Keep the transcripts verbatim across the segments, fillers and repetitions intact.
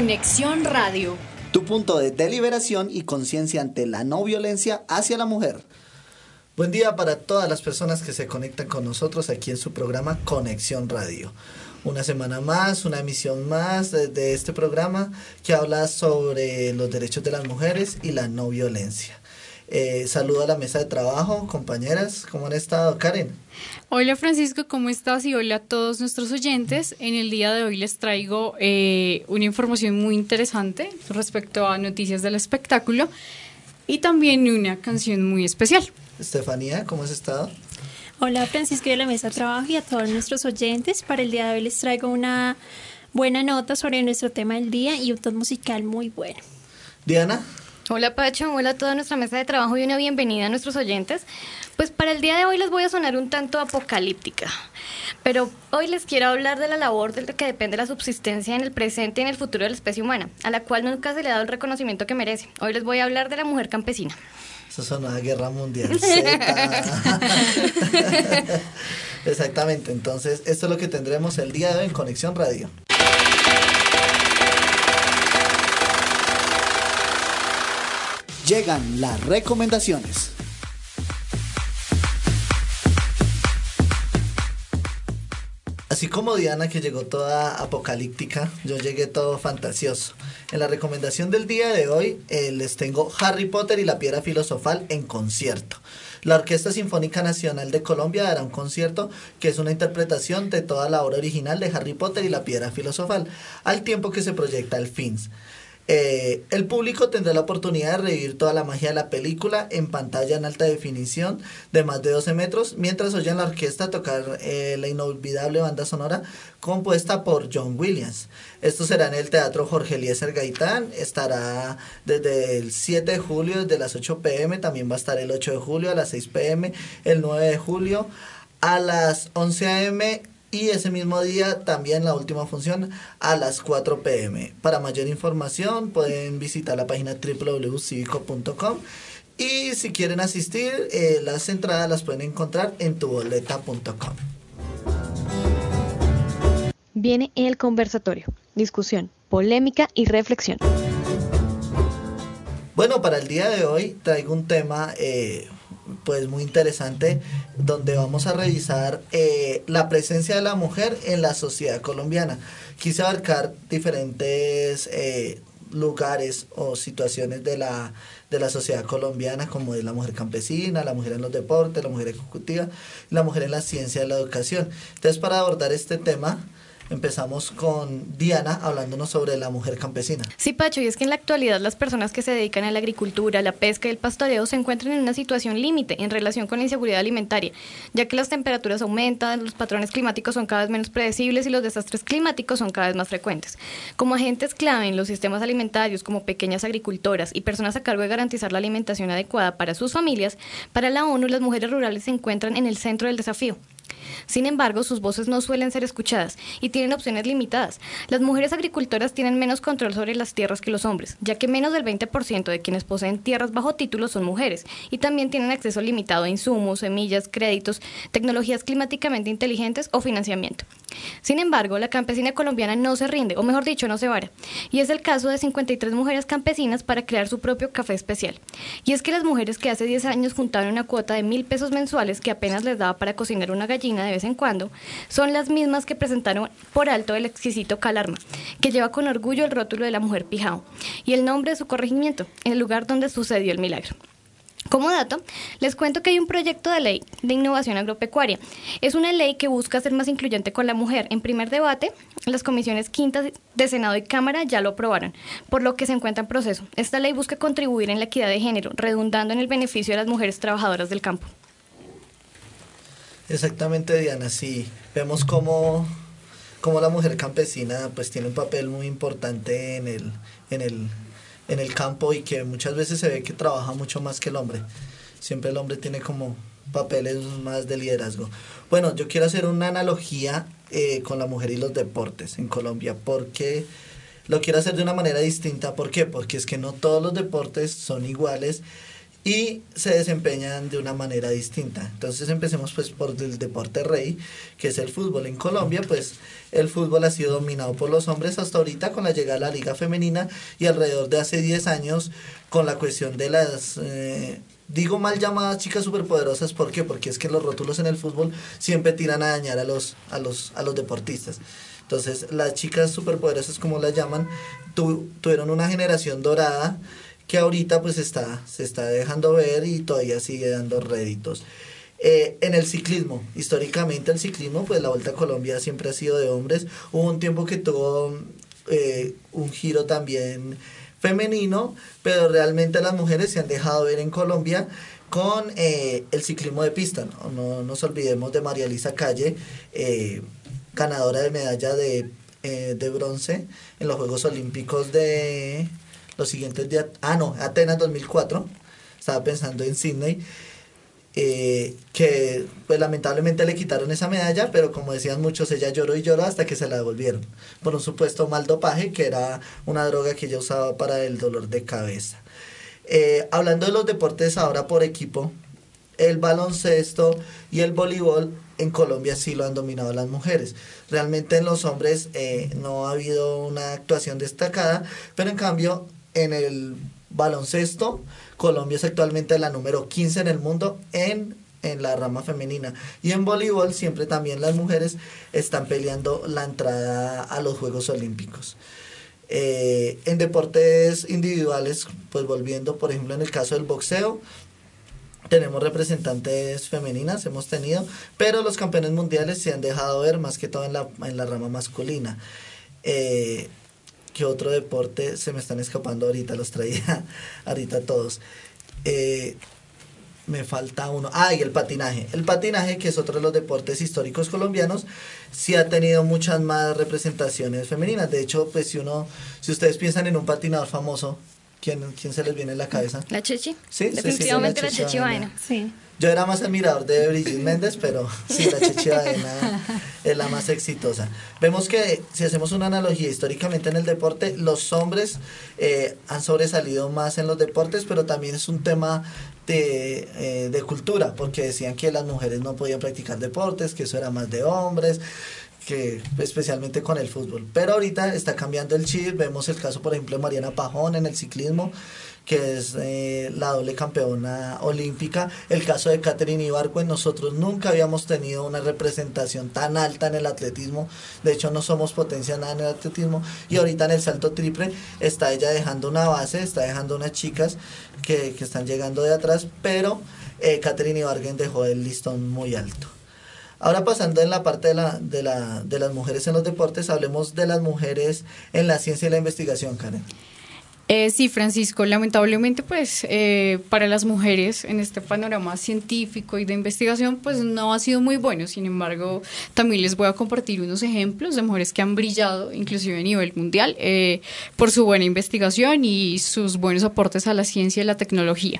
Conexión Radio. Tu punto de deliberación y conciencia ante la no violencia hacia la mujer. Buen día para todas las personas que se conectan con nosotros aquí en su programa Conexión Radio. Una semana más, una emisión más de, de este programa que habla sobre los derechos de las mujeres y la no violencia. Eh, saludo a la mesa de trabajo, compañeras, ¿cómo han estado? Karen. Hola Francisco, ¿cómo estás? Y hola a todos nuestros oyentes. En el día de hoy les traigo eh, una información muy interesante respecto a noticias del espectáculo y también una canción muy especial. Estefanía, ¿cómo has estado? Hola Francisco y a la mesa de trabajo y a todos nuestros oyentes. Para el día de hoy les traigo una buena nota sobre nuestro tema del día y un tono musical muy bueno. Diana. Hola Pacho, hola a toda nuestra mesa de trabajo y una bienvenida a nuestros oyentes. Pues para el día de hoy les voy a sonar un tanto apocalíptica, pero hoy les quiero hablar de la labor de la que depende la subsistencia en el presente y en el futuro de la especie humana, a la cual nunca se le ha dado el reconocimiento que merece. Hoy les voy a hablar de la mujer campesina. Eso sonó a Guerra Mundial Z. Exactamente, entonces esto es lo que tendremos el día de hoy en Conexión Radio. Llegan las recomendaciones. Así como Diana, que llegó toda apocalíptica, yo llegué todo fantasioso. En la recomendación del día de hoy eh, les tengo Harry Potter y la Piedra Filosofal en concierto. La Orquesta Sinfónica Nacional de Colombia dará un concierto que es una interpretación de toda la obra original de Harry Potter y la Piedra Filosofal, al tiempo que se proyecta el F I N S. Eh, el público tendrá la oportunidad de revivir toda la magia de la película en pantalla en alta definición de más de doce metros, mientras oyen la orquesta tocar eh, la inolvidable banda sonora compuesta por John Williams. Esto será en el Teatro Jorge Eliezer Gaitán, estará desde el siete de julio, desde las ocho pe eme, también va a estar el ocho de julio a las seis pe eme, el nueve de julio a las once a eme, y ese mismo día también la última función a las cuatro pe eme. Para mayor información pueden visitar la página doble u doble u doble u punto civico punto com y si quieren asistir, eh, las entradas las pueden encontrar en tu boleta punto com. Viene el conversatorio, discusión, polémica y reflexión. Bueno, para el día de hoy traigo un tema eh, pues muy interesante, donde vamos a revisar eh, la presencia de la mujer en la sociedad colombiana. Quise abarcar diferentes eh, lugares o situaciones de la, de la sociedad colombiana, como es la mujer campesina, la mujer en los deportes, la mujer ejecutiva, la mujer en la ciencia de la educación. Entonces, para abordar este tema, empezamos con Diana hablándonos sobre la mujer campesina. Sí, Pacho, y es que en la actualidad las personas que se dedican a la agricultura, la pesca y el pastoreo se encuentran en una situación límite en relación con la inseguridad alimentaria, ya que las temperaturas aumentan, los patrones climáticos son cada vez menos predecibles y los desastres climáticos son cada vez más frecuentes. Como agentes clave en los sistemas alimentarios, como pequeñas agricultoras y personas a cargo de garantizar la alimentación adecuada para sus familias, para la ONU las mujeres rurales se encuentran en el centro del desafío. Sin embargo, sus voces no suelen ser escuchadas y tienen opciones limitadas. Las mujeres agricultoras tienen menos control sobre las tierras que los hombres, ya que menos del veinte por ciento de quienes poseen tierras bajo título son mujeres, y también tienen acceso limitado a insumos, semillas, créditos, tecnologías climáticamente inteligentes o financiamiento. Sin embargo, la campesina colombiana no se rinde, o mejor dicho, no se vara, y es el caso de cincuenta y tres mujeres campesinas para crear su propio café especial. Y es que las mujeres que hace diez años juntaron una cuota de mil pesos mensuales que apenas les daba para cocinar una gallina de vez en cuando, son las mismas que presentaron por alto el exquisito Calarma, que lleva con orgullo el rótulo de la mujer Pijao y el nombre de su corregimiento, en el lugar donde sucedió el milagro. Como dato, les cuento que hay un proyecto de ley de innovación agropecuaria. Es una ley que busca ser más incluyente con la mujer. En primer debate, las comisiones quintas de Senado y Cámara ya lo aprobaron, por lo que se encuentra en proceso. Esta ley busca contribuir en la equidad de género, redundando en el beneficio de las mujeres trabajadoras del campo. Exactamente, Diana, sí. Vemos cómo, cómo la mujer campesina pues tiene un papel muy importante en el, en el, en el campo, y que muchas veces se ve que trabaja mucho más que el hombre. Siempre el hombre tiene como papeles más de liderazgo. Bueno, yo quiero hacer una analogía eh, con la mujer y los deportes en Colombia, porque lo quiero hacer de una manera distinta. ¿Por qué? Porque es que no todos los deportes son iguales. y se desempeñan de una manera distinta. Entonces empecemos pues por el deporte rey, que es el fútbol. En Colombia pues el fútbol ha sido dominado por los hombres hasta ahorita con la llegada de la liga femenina y alrededor de hace diez años con la cuestión de las... Eh, digo mal llamadas chicas superpoderosas, ¿por qué? Porque es que los rótulos en el fútbol siempre tiran a dañar a los, a los, a los deportistas. Entonces las chicas superpoderosas, como las llaman, tu, tuvieron una generación dorada que ahorita pues está, se está dejando ver y todavía sigue dando réditos. Eh, en el ciclismo, históricamente el ciclismo, pues la Vuelta a Colombia siempre ha sido de hombres. Hubo un tiempo que tuvo eh, un giro también femenino, pero realmente las mujeres se han dejado ver en Colombia con eh, el ciclismo de pista. No, no nos olvidemos de María Elisa Calle, eh, ganadora de medalla de, eh, de bronce en los Juegos Olímpicos de... los siguientes días, ah no, Atenas dos mil cuatro, estaba pensando en Sydney, eh, que pues lamentablemente le quitaron esa medalla, pero como decían muchos, ella lloró y lloró hasta que se la devolvieron, por un supuesto mal dopaje, que era una droga que ella usaba para el dolor de cabeza. Eh, hablando de los deportes ahora por equipo, el baloncesto y el voleibol en Colombia sí lo han dominado las mujeres. Realmente en los hombres eh, no ha habido una actuación destacada, pero en cambio en el baloncesto, Colombia es actualmente la número quince en el mundo en, en la rama femenina. Y en voleibol siempre también las mujeres están peleando la entrada a los Juegos Olímpicos. Eh, en deportes individuales, pues volviendo, por ejemplo, en el caso del boxeo, tenemos representantes femeninas, hemos tenido, pero los campeones mundiales se han dejado ver más que todo en la, en la rama masculina. Eh, ¿Qué otro deporte? Se me están escapando ahorita, los traía ahorita todos. Eh, me falta uno. Ah, y el patinaje. El patinaje, que es otro de los deportes históricos colombianos, sí ha tenido muchas más representaciones femeninas. De hecho, pues si uno, si ustedes piensan en un patinador famoso, ¿quién, quién se les viene en la cabeza? La Chechi. Sí, definitivamente sí, sí, la Chechi Baena. Sí. Yo era más admirador de Brigitte Méndez, pero sí, la Chechi Baena es la más exitosa. Vemos que si hacemos una analogía históricamente en el deporte, los hombres eh, han sobresalido más en los deportes, pero también es un tema de, eh, de cultura, porque decían que las mujeres no podían practicar deportes, que eso era más de hombres, que especialmente con el fútbol. Pero ahorita está cambiando el chip. Vemos el caso, por ejemplo, de Mariana Pajón en el ciclismo, que es eh, la doble campeona olímpica. El caso de Katherine Ibargüen, nosotros nunca habíamos tenido una representación tan alta en el atletismo. De hecho, no somos potencia nada en el atletismo. Y ahorita en el salto triple está ella dejando una base, está dejando unas chicas que, que están llegando de atrás, pero eh, Katherine Ibargüen dejó el listón muy alto. Ahora pasando en la parte de, la, de, la, de las mujeres en los deportes, hablemos de las mujeres en la ciencia y la investigación, Karen. Eh, sí, Francisco, lamentablemente pues eh, para las mujeres en este panorama científico y de investigación pues no ha sido muy bueno. Sin embargo, también les voy a compartir unos ejemplos de mujeres que han brillado inclusive a nivel mundial eh, por su buena investigación y sus buenos aportes a la ciencia y la tecnología.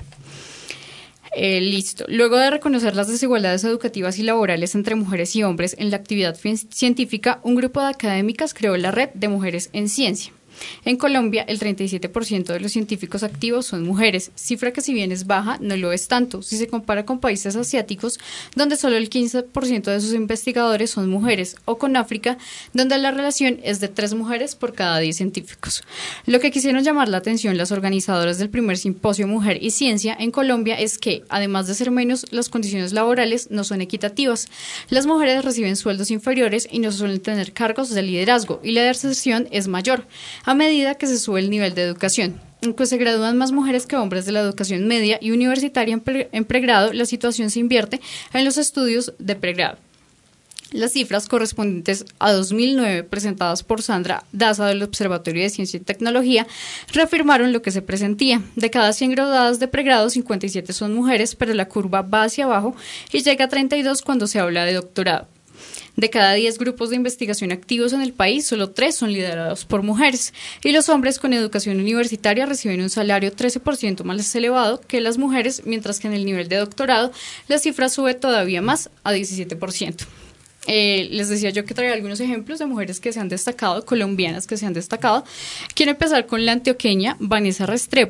Eh, listo. Luego de reconocer las desigualdades educativas y laborales entre mujeres y hombres en la actividad científica, un grupo de académicas creó la Red de Mujeres en Ciencia. En Colombia, el treinta y siete por ciento de los científicos activos son mujeres, cifra que si bien es baja, no lo es tanto si se compara con países asiáticos, donde solo el quince por ciento de sus investigadores son mujeres, o con África, donde la relación es de tres mujeres por cada diez científicos. Lo que quisieron llamar la atención las organizadoras del primer simposio Mujer y Ciencia en Colombia es que, además de ser menos, las condiciones laborales no son equitativas. Las mujeres reciben sueldos inferiores y no suelen tener cargos de liderazgo, y la deserción es mayor a medida que se sube el nivel de educación. Aunque se gradúan más mujeres que hombres de la educación media y universitaria en, pre en pregrado, la situación se invierte en los estudios de pregrado. Las cifras correspondientes a dos mil nueve, presentadas por Sandra Daza del Observatorio de Ciencia y Tecnología, reafirmaron lo que se presentía. De cada cien graduadas de pregrado, cincuenta y siete son mujeres, pero la curva va hacia abajo y llega a treinta y dos cuando se habla de doctorado. De cada diez grupos de investigación activos en el país, solo tres son liderados por mujeres, y los hombres con educación universitaria reciben un salario trece por ciento más elevado que las mujeres, mientras que en el nivel de doctorado la cifra sube todavía más a diecisiete por ciento. Eh, les decía yo que traía algunos ejemplos de mujeres que se han destacado, colombianas que se han destacado. Quiero empezar con la antioqueña Vanessa Restrepo,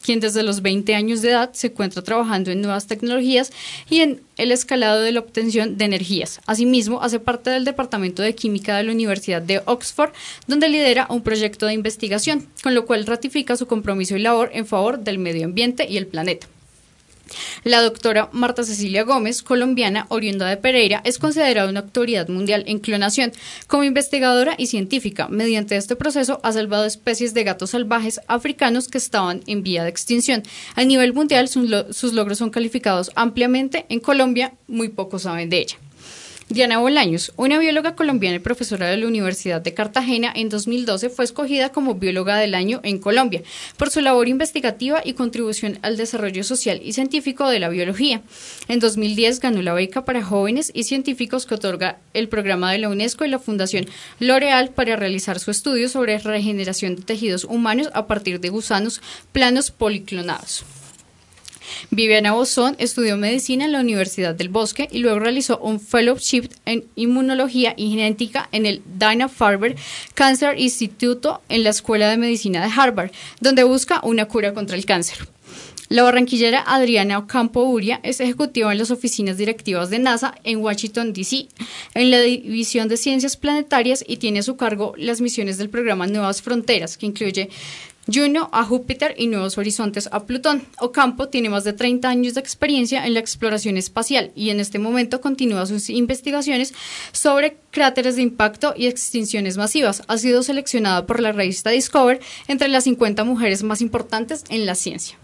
quien desde los veinte años de edad se encuentra trabajando en nuevas tecnologías y en el escalado de la obtención de energías. Asimismo, hace parte del Departamento de Química de la Universidad de Oxford, donde lidera un proyecto de investigación, con lo cual ratifica su compromiso y labor en favor del medio ambiente y el planeta. La doctora Marta Cecilia Gómez, colombiana, oriunda de Pereira, es considerada una autoridad mundial en clonación. Como investigadora y científica, mediante este proceso ha salvado especies de gatos salvajes africanos que estaban en vía de extinción. A nivel mundial, sus, lo- sus logros son calificados ampliamente. En Colombia, muy pocos saben de ella. Diana Bolaños, una bióloga colombiana y profesora de la Universidad de Cartagena, en dos mil doce fue escogida como bióloga del año en Colombia por su labor investigativa y contribución al desarrollo social y científico de la biología. En dos mil diez ganó la beca para jóvenes y científicos que otorga el programa de la UNESCO y la Fundación L'Oréal para realizar su estudio sobre regeneración de tejidos humanos a partir de gusanos planos policlonados. Viviana Bozón estudió medicina en la Universidad del Bosque y luego realizó un fellowship en inmunología y genética en el Dana-Farber Cancer Institute en la Escuela de Medicina de Harvard, donde busca una cura contra el cáncer. La barranquillera Adriana Ocampo Uria es ejecutiva en las oficinas directivas de NASA en Washington, D C, en la División de Ciencias Planetarias, y tiene a su cargo las misiones del programa Nuevas Fronteras, que incluye Juno a Júpiter y Nuevos Horizontes a Plutón. Ocampo tiene más de treinta años de experiencia en la exploración espacial y en este momento continúa sus investigaciones sobre cráteres de impacto y extinciones masivas. Ha sido seleccionada por la revista Discover entre las cincuenta mujeres más importantes en la ciencia.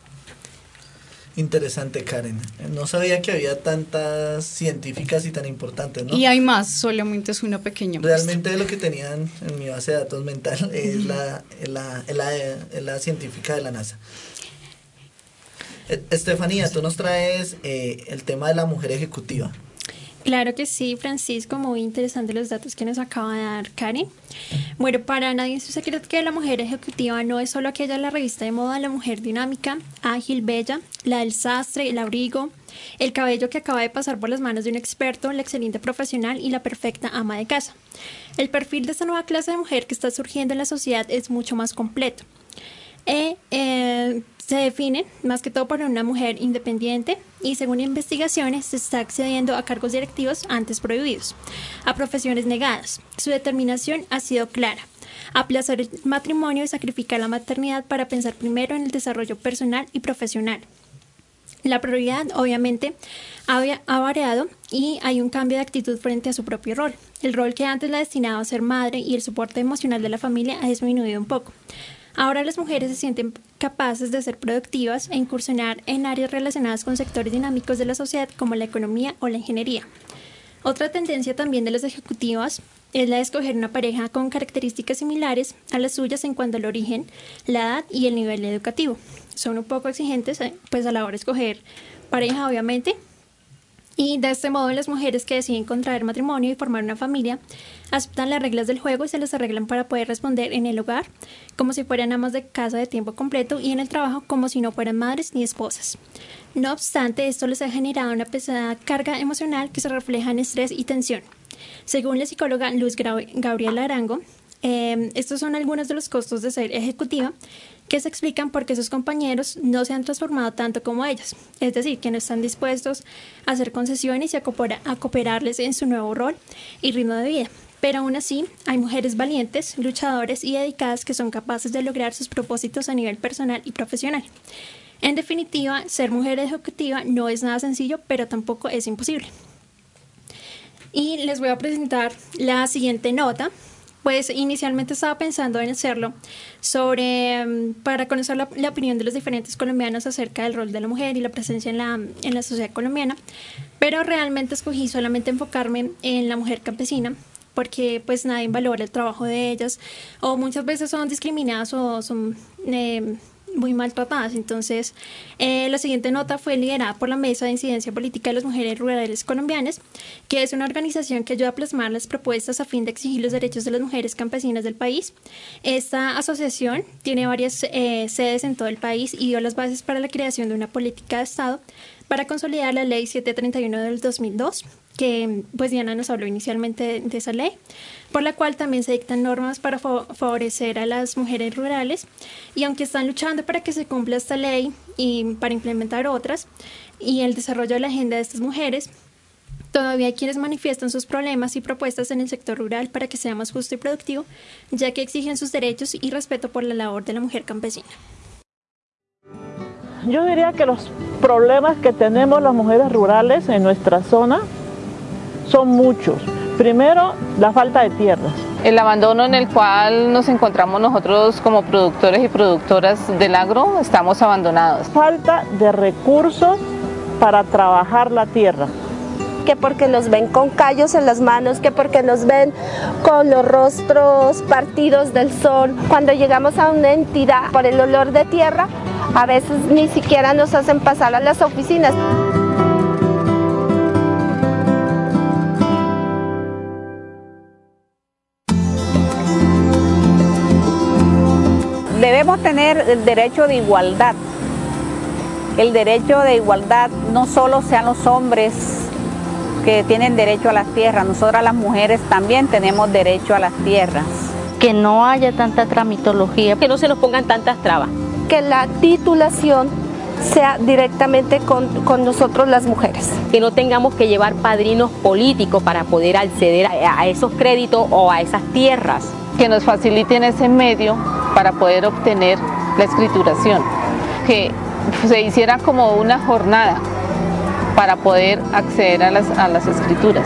Interesante, Karen. No sabía que había tantas científicas y tan importantes, ¿no? Y hay más, solamente es una pequeña muestra. Realmente lo que tenían en mi base de datos mental es la, es la, es la, es la científica de la NASA. Eh, Estefanía, tú nos traes eh, el tema de la mujer ejecutiva. Claro que sí, Francisco, muy interesante los datos que nos acaba de dar Karen. Bueno, para nadie es un secreto que la mujer ejecutiva no es solo aquella de la revista de moda, la mujer dinámica, ágil, bella, la del sastre, el abrigo, el cabello que acaba de pasar por las manos de un experto, la excelente profesional y la perfecta ama de casa. El perfil de esta nueva clase de mujer que está surgiendo en la sociedad es mucho más completo. E, eh, se define más que todo por una mujer independiente y, según investigaciones, se está accediendo a cargos directivos antes prohibidos, a profesiones negadas. Su determinación ha sido clara: aplazar el matrimonio y sacrificar la maternidad para pensar primero en el desarrollo personal y profesional. La prioridad, obviamente, ha, ha variado y hay un cambio de actitud frente a su propio rol. El rol que antes la destinaba a ser madre y el soporte emocional de la familia ha disminuido un poco. Ahora las mujeres se sienten capaces de ser productivas e incursionar en áreas relacionadas con sectores dinámicos de la sociedad como la economía o la ingeniería. Otra tendencia también de las ejecutivas es la de escoger una pareja con características similares a las suyas en cuanto al origen, la edad y el nivel educativo. Son un poco exigentes pues a la hora de escoger pareja, obviamente. Y de este modo, las mujeres que deciden contraer matrimonio y formar una familia aceptan las reglas del juego y se las arreglan para poder responder en el hogar como si fueran amas de casa de tiempo completo y en el trabajo como si no fueran madres ni esposas. No obstante, esto les ha generado una pesada carga emocional que se refleja en estrés y tensión. Según la psicóloga Luz Gabriela Arango, eh, estos son algunos de los costos de ser ejecutiva que se explican porque sus compañeros no se han transformado tanto como ellas, es decir, que no están dispuestos a hacer concesiones y a, coopera, a cooperarles en su nuevo rol y ritmo de vida. Pero aún así, hay mujeres valientes, luchadoras y dedicadas que son capaces de lograr sus propósitos a nivel personal y profesional. En definitiva, ser mujer ejecutiva no es nada sencillo, pero tampoco es imposible. Y les voy a presentar la siguiente nota. Pues inicialmente estaba pensando en hacerlo sobre, para conocer la, la opinión de los diferentes colombianos acerca del rol de la mujer y la presencia en la, en la sociedad colombiana, pero realmente escogí solamente enfocarme en la mujer campesina, porque pues nadie valora el trabajo de ellas, o muchas veces son discriminadas o son eh, muy maltratadas. Entonces, eh, la siguiente nota fue liderada por la Mesa de Incidencia Política de las Mujeres Rurales Colombianas, que es una organización que ayuda a plasmar las propuestas a fin de exigir los derechos de las mujeres campesinas del país. Esta asociación tiene varias eh, sedes en todo el país y dio las bases para la creación de una política de Estado para consolidar la ley setecientos treinta y uno del dos mil dos, que pues Diana nos habló inicialmente de, de esa ley, por la cual también se dictan normas para fa favorecer a las mujeres rurales, y aunque están luchando para que se cumpla esta ley y para implementar otras, y el desarrollo de la agenda de estas mujeres, todavía hay quienes manifiestan sus problemas y propuestas en el sector rural para que sea más justo y productivo, ya que exigen sus derechos y respeto por la labor de la mujer campesina. Yo diría que los problemas que tenemos las mujeres rurales en nuestra zona son muchos. Primero, la falta de tierras. El abandono en el cual nos encontramos nosotros como productores y productoras del agro, estamos abandonados. Falta de recursos para trabajar la tierra. Que porque nos ven con callos en las manos, que porque nos ven con los rostros partidos del sol. Cuando llegamos a una entidad por el olor de tierra, a veces ni siquiera nos hacen pasar a las oficinas. Debemos tener el derecho de igualdad. El derecho de igualdad no solo sean los hombres que tienen derecho a las tierras, nosotras las mujeres también tenemos derecho a las tierras. Que no haya tanta tramitología, que no se nos pongan tantas trabas. Que la titulación sea directamente con, con nosotros las mujeres. Que no tengamos que llevar padrinos políticos para poder acceder a, a esos créditos o a esas tierras. Que nos faciliten ese medio para poder obtener la escrituración. Que se hiciera como una jornada para poder acceder a las, a las escrituras.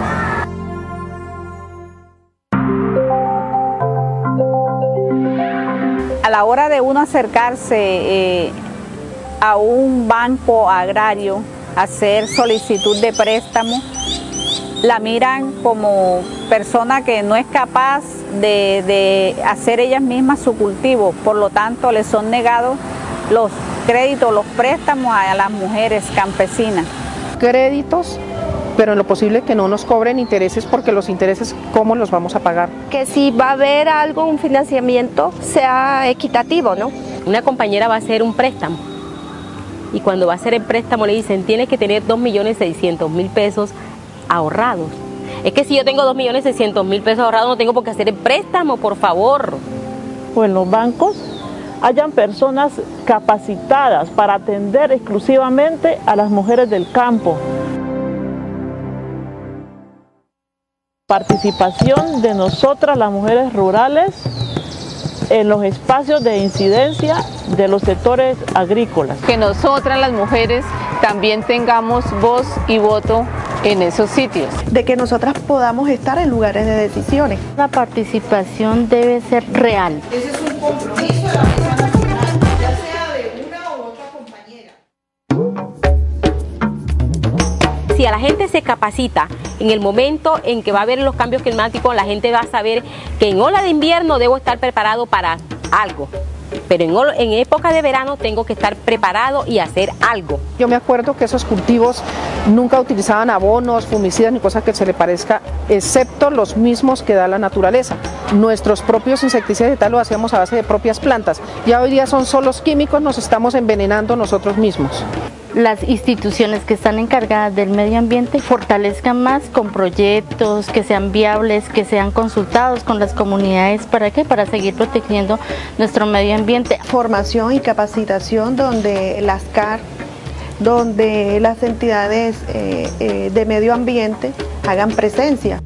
A la hora de uno acercarse eh, a un banco agrario, hacer solicitud de préstamo, la miran como persona que no es capaz de, de hacer ellas mismas su cultivo, por lo tanto les son negados los créditos, los préstamos a las mujeres campesinas. Créditos, pero en lo posible que no nos cobren intereses, porque los intereses, ¿cómo los vamos a pagar? Que si va a haber algo, un financiamiento, sea equitativo, ¿no? Una compañera va a hacer un préstamo y cuando va a hacer el préstamo le dicen tienes que tener dos millones seiscientos mil pesos ahorrados. Es que si yo tengo dos millones seiscientos mil pesos ahorrados no tengo por qué hacer el préstamo, por favor. O en los bancos hayan personas capacitadas para atender exclusivamente a las mujeres del campo. Participación de nosotras las mujeres rurales en los espacios de incidencia de los sectores agrícolas. Que nosotras las mujeres también tengamos voz y voto en esos sitios. De que nosotras podamos estar en lugares de decisiones. La participación debe ser real. Ese es un compromiso de la Mesa Nacional, ya sea de una u otra compañera. Si a la gente se capacita en el momento en que va a haber los cambios climáticos, la gente va a saber que en ola de invierno debo estar preparado para algo. Pero en, en época de verano tengo que estar preparado y hacer algo. Yo me acuerdo que esos cultivos nunca utilizaban abonos, fungicidas ni cosas que se le parezca, excepto los mismos que da la naturaleza. Nuestros propios insecticidas y tal lo hacíamos a base de propias plantas. Ya hoy día son solos químicos, nos estamos envenenando nosotros mismos. Las instituciones que están encargadas del medio ambiente fortalezcan más con proyectos que sean viables, que sean consultados con las comunidades. ¿Para qué? Para seguir protegiendo nuestro medio ambiente. Formación y capacitación donde las C A R, donde las entidades eh, eh, de medio ambiente hagan presencia.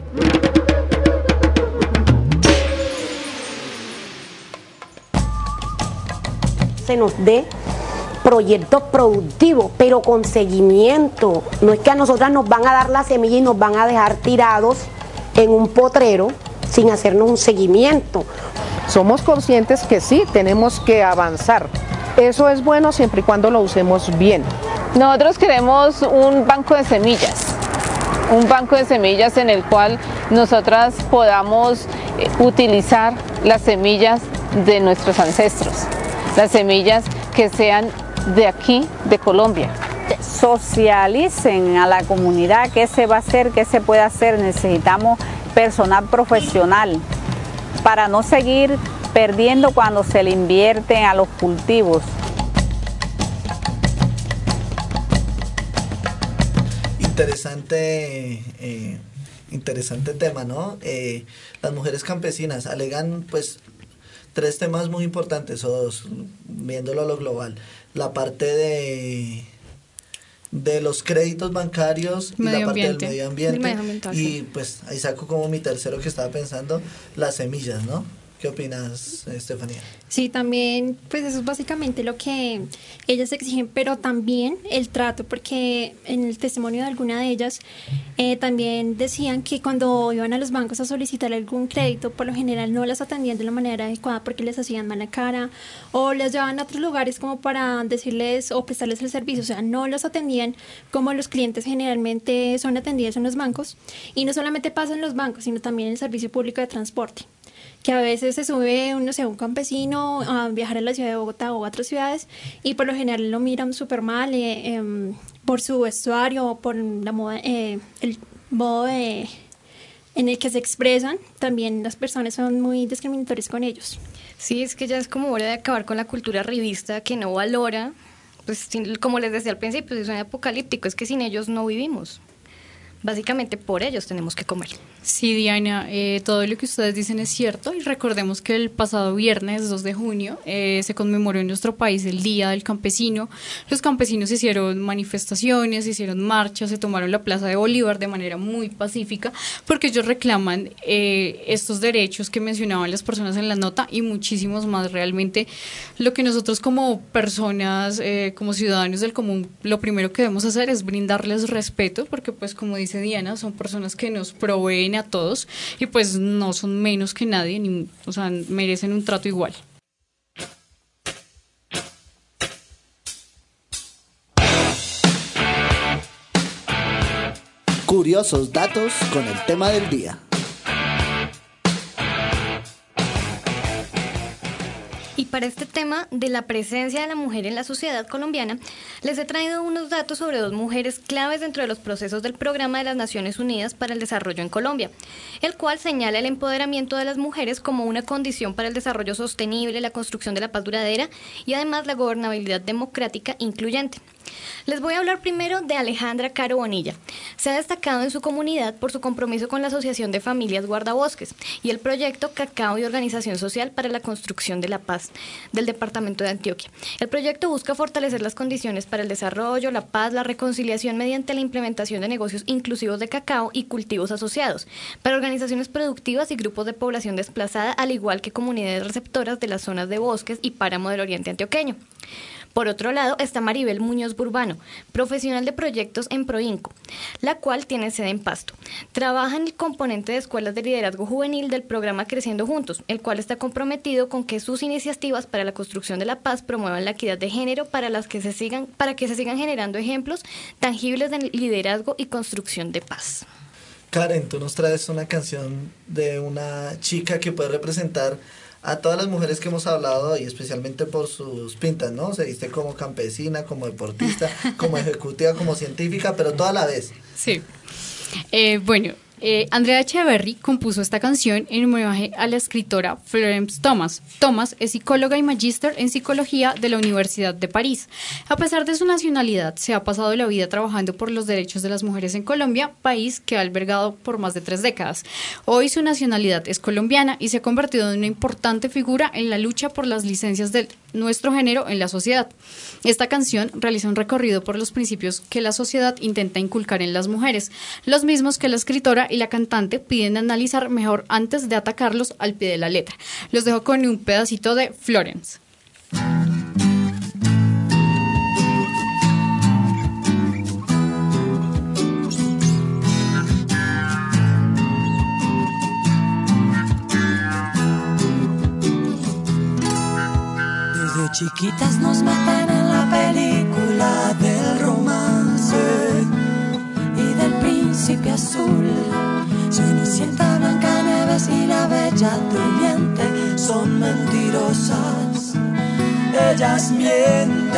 Se nos dé proyectos productivos, pero con seguimiento. No es que a nosotras nos van a dar la semilla y nos van a dejar tirados en un potrero sin hacernos un seguimiento. Somos conscientes que sí, tenemos que avanzar. Eso es bueno siempre y cuando lo usemos bien. Nosotros queremos un banco de semillas, un banco de semillas en el cual nosotras podamos utilizar las semillas de nuestros ancestros, las semillas que sean de aquí, de Colombia. Socialicen a la comunidad qué se va a hacer, qué se puede hacer. Necesitamos personal profesional para no seguir perdiendo cuando se le invierten a los cultivos. Interesante, eh, interesante tema, ¿no? Eh, las mujeres campesinas alegan, pues, tres temas muy importantes, o dos, viéndolo a lo global. La parte de, de los créditos bancarios y Medio la parte ambiente. del medio ambiente. Del medio ambiental, y sí. pues ahí saco como mi tercero que estaba pensando, las semillas, ¿no? ¿Qué opinas, Estefanía? Sí, también, pues eso es básicamente lo que ellas exigen, pero también el trato, porque en el testimonio de alguna de ellas eh, también decían que cuando iban a los bancos a solicitar algún crédito, por lo general no las atendían de la manera adecuada porque les hacían mala cara o las llevaban a otros lugares como para decirles o prestarles el servicio, o sea, no los atendían como los clientes generalmente son atendidos en los bancos. Y no solamente pasa en los bancos, sino también en el servicio público de transporte, que a veces se sube, no sé, un campesino a viajar a la ciudad de Bogotá o a otras ciudades y por lo general lo miran súper mal eh, eh, por su vestuario o por la moda, eh, el modo de, en el que se expresan. También las personas son muy discriminatorias con ellos. Sí, es que ya es como hora de acabar con la cultura arribista que no valora, pues sin- como les decía al principio, es un apocalíptico, es que sin ellos no vivimos. Básicamente por ellos tenemos que comer. Sí, Diana, eh, todo lo que ustedes dicen es cierto y recordemos que el pasado viernes dos de junio eh, se conmemoró en nuestro país el Día del Campesino. Los campesinos hicieron manifestaciones, hicieron marchas, se tomaron la Plaza de Bolívar de manera muy pacífica porque ellos reclaman eh, estos derechos que mencionaban las personas en la nota y muchísimos más. Realmente lo que nosotros como personas, eh, como ciudadanos del común, lo primero que debemos hacer es brindarles respeto porque pues como dice Diana, son personas que nos proveen a todos y pues no son menos que nadie, ni, o sea, merecen un trato igual. Curiosos datos con el tema del día. Y para este tema de la presencia de la mujer en la sociedad colombiana, les he traído unos datos sobre dos mujeres claves dentro de los procesos del Programa de las Naciones Unidas para el Desarrollo en Colombia, el cual señala el empoderamiento de las mujeres como una condición para el desarrollo sostenible, la construcción de la paz duradera y además la gobernabilidad democrática incluyente. Les voy a hablar primero de Alejandra Caro Bonilla. Se ha destacado en su comunidad por su compromiso con la Asociación de Familias Guardabosques y el proyecto Cacao y Organización Social para la Construcción de la Paz del Departamento de Antioquia. El proyecto busca fortalecer las condiciones para el desarrollo, la paz, la reconciliación mediante la implementación de negocios inclusivos de cacao y cultivos asociados para organizaciones productivas y grupos de población desplazada, al igual que comunidades receptoras de las zonas de bosques y páramo del oriente antioqueño. Por otro lado está Maribel Muñoz Burbano, profesional de proyectos en Proinco, la cual tiene sede en Pasto. Trabaja en el componente de escuelas de liderazgo juvenil del programa Creciendo Juntos, el cual está comprometido con que sus iniciativas para la construcción de la paz promuevan la equidad de género para las que se sigan, para que se sigan generando ejemplos tangibles de liderazgo y construcción de paz. Karen, tú nos traes una canción de una chica que puede representar a todas las mujeres que hemos hablado hoy, especialmente por sus pintas, ¿no? Se viste como campesina, como deportista, como ejecutiva, como científica, pero toda la vez. Sí. Eh, bueno, eh, Andrea Echeverry compuso esta canción en homenaje a la escritora Florence Thomas. Thomas es psicóloga y magíster en psicología de la Universidad de París. A pesar de su nacionalidad, se ha pasado la vida trabajando por los derechos de las mujeres en Colombia, país que ha albergado por más de tres décadas. Hoy su nacionalidad es colombiana y se ha convertido en una importante figura en la lucha por las licencias de nuestro género en la sociedad. Esta canción realiza un recorrido por los principios que la sociedad intenta inculcar en las mujeres, los mismos que la escritora y la cantante piden analizar mejor antes de atacarlos al pie de la letra. Los dejo con un pedacito de Florence. Desde chiquitas nos meten en la película del romance y del príncipe azul. Cenicienta, Blancanieves y la Bella Durmiente son mentirosas, ellas mienten.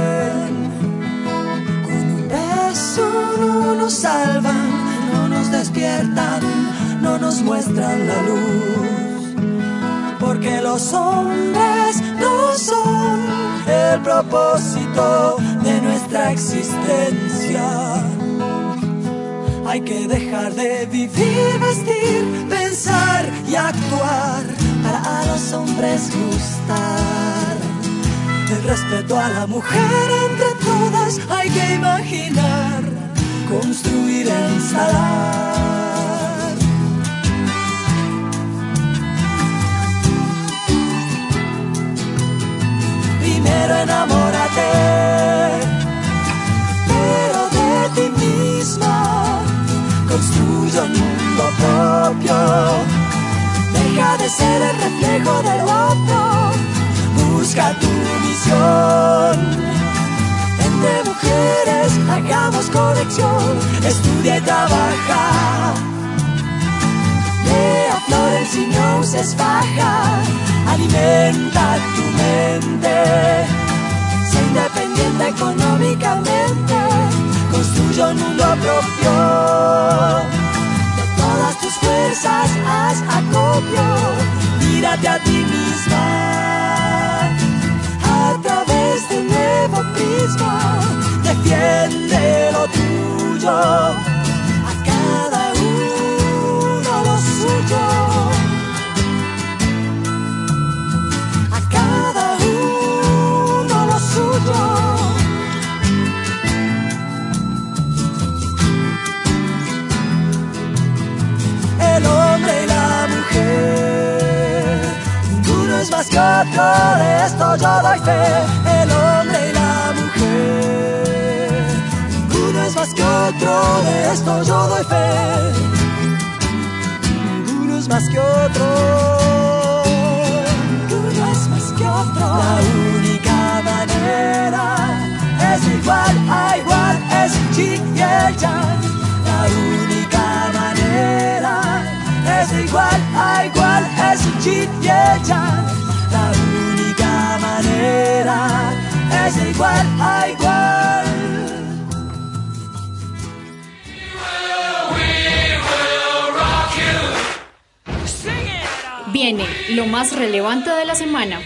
Con un beso no nos salvan, no nos despiertan, no nos muestran la luz, porque los hombres no son el propósito de nuestra existencia. Hay que dejar de vivir, vestir, pensar y actuar para a los hombres gustar. El respeto a la mujer entre todas hay que imaginar, construir e instalar. Primero enamórate, pero de ti misma. Construye un mundo propio, deja de ser el reflejo del otro. Busca tu misión. Entre mujeres hagamos conexión. Estudia y trabaja. Lea Florence y no uses faja. Alimenta tu mente. Sé independiente económicamente. Construye un mundo propio. De todas tus fuerzas haz acopio. Mírate a ti misma. A través del nuevo prisma. Defiende lo tuyo. A cada uno lo suyo. A cada uno lo suyo. El hombre y la mujer, ninguno es más que otro, de esto yo doy fe. El hombre y la mujer, ninguno es más que otro, de esto yo doy fe. Ninguno es más que otro, ninguno es más que otro. La única manera es igual a igual, es el yin y el yang. La única manera es igual a igual, es el yin y el yang. La única manera es igual a igual. Viene lo más relevante de la semana.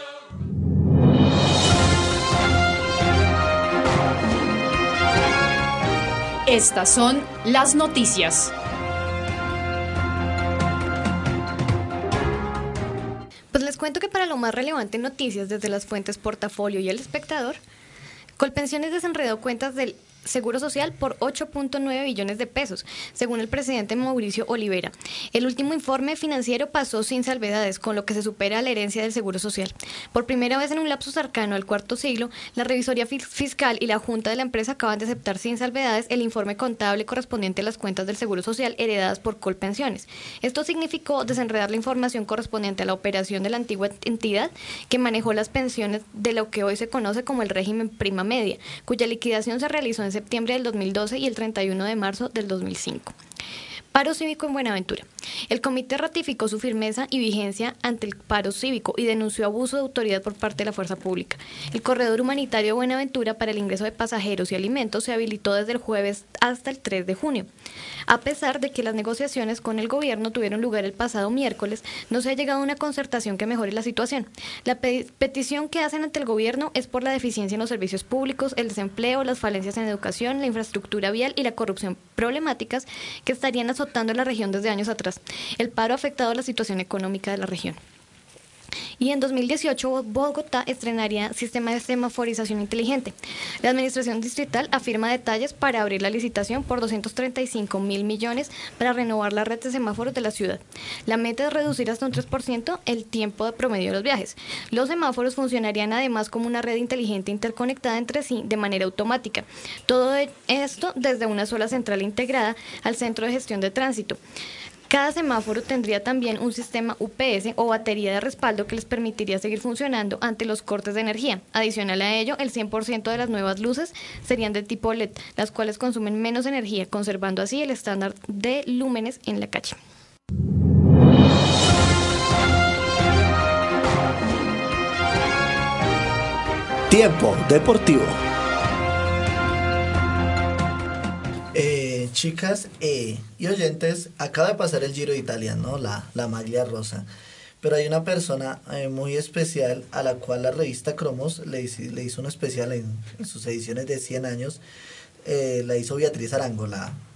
Estas son las noticias. Pues les cuento que para lo más relevante en noticias desde las fuentes Portafolio y El Espectador, Colpensiones desenredó cuentas del Seguro Social por ocho punto nueve billones de pesos, según el presidente Mauricio Olivera. El último informe financiero pasó sin salvedades, con lo que se supera la herencia del Seguro Social. Por primera vez en un lapso cercano al cuarto siglo, la Revisoría Fiscal y la Junta de la empresa acaban de aceptar sin salvedades el informe contable correspondiente a las cuentas del Seguro Social heredadas por Colpensiones. Esto significó desenredar la información correspondiente a la operación de la antigua entidad que manejó las pensiones de lo que hoy se conoce como el régimen prima media, cuya liquidación se realizó en septiembre del dos mil doce y el treinta y uno de marzo del dos mil cinco. Paro cívico en Buenaventura. El comité ratificó su firmeza y vigencia ante el paro cívico y denunció abuso de autoridad por parte de la fuerza pública. El corredor humanitario de Buenaventura para el ingreso de pasajeros y alimentos se habilitó desde el jueves hasta el tres de junio. A pesar de que las negociaciones con el gobierno tuvieron lugar el pasado miércoles, no se ha llegado a una concertación que mejore la situación. La pe- petición que hacen ante el gobierno es por la deficiencia en los servicios públicos, el desempleo, las falencias en educación, la infraestructura vial y la corrupción problemáticas que estarían azotando a la región desde años atrás. El paro ha afectado la situación económica de la región. Y en dos mil dieciocho, Bogotá estrenaría sistema de semaforización inteligente. La administración distrital afirma detalles para abrir la licitación por doscientos treinta y cinco mil millones para renovar la red de semáforos de la ciudad. La meta es reducir hasta un tres por ciento el tiempo de promedio de los viajes. Los semáforos funcionarían además como una red inteligente interconectada entre sí de manera automática. Todo esto desde una sola central integrada al Centro de Gestión de Tránsito. Cada semáforo tendría también un sistema U P S o batería de respaldo que les permitiría seguir funcionando ante los cortes de energía. Adicional a ello, el cien por ciento de las nuevas luces serían de tipo L E D, las cuales consumen menos energía, conservando así el estándar de lúmenes en la calle. Tiempo deportivo. Eh, chicas eh, y oyentes, acaba de pasar el Giro de Italia, ¿no? La, la maglia rosa. Pero hay una persona eh, muy especial a la cual la revista Cromos le hizo, le hizo un especial en, en sus ediciones de cien años. Eh, la hizo Beatriz Arango, la,